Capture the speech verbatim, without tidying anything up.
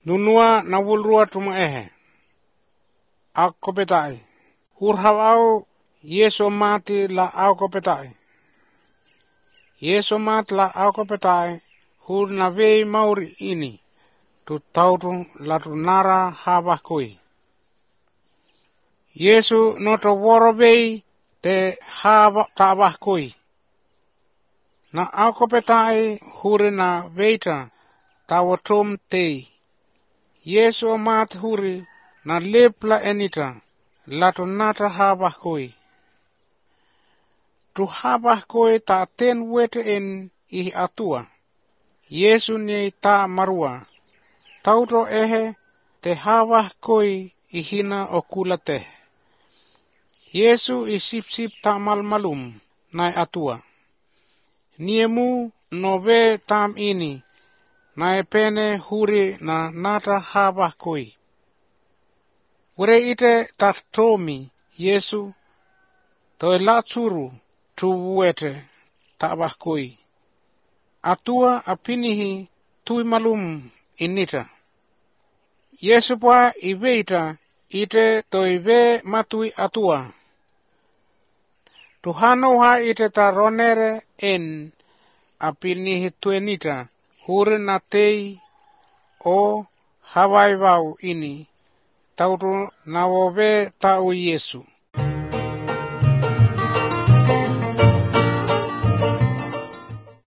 Nunua na wulrua tuma ehe. Ako petai. Hurhawau Yesu mati la ako petai. Yesu mat la ako petai. Hur na vei mauri ini. Tu tautu la tu nara habah kui. Yesu noto woro vei te haba tabah kui. Na ako petai huri na veita tawatum tei. Yesu mat huri na lepla enita latu nata habah kui. Tu habah kui ta ten wete en ihi atua. Yesu ni ta marua. Tauto ehe te habah kui ihina okula te. Yesu isip sip ta malmalum nai atua. Niemu nove tam ini. Nai pene huri na nata habah kui. Ure ite tartomi Yesu toi latsuru tu wete tabah kui. Atua apinihi tui malum inita. Yesu pa iveita ite toi ve matui atua. Tuhano ha ite ta ronere en apinihi tuenita. Huri na tei o Hawaii wau ini tautu na wobe tau Yesu.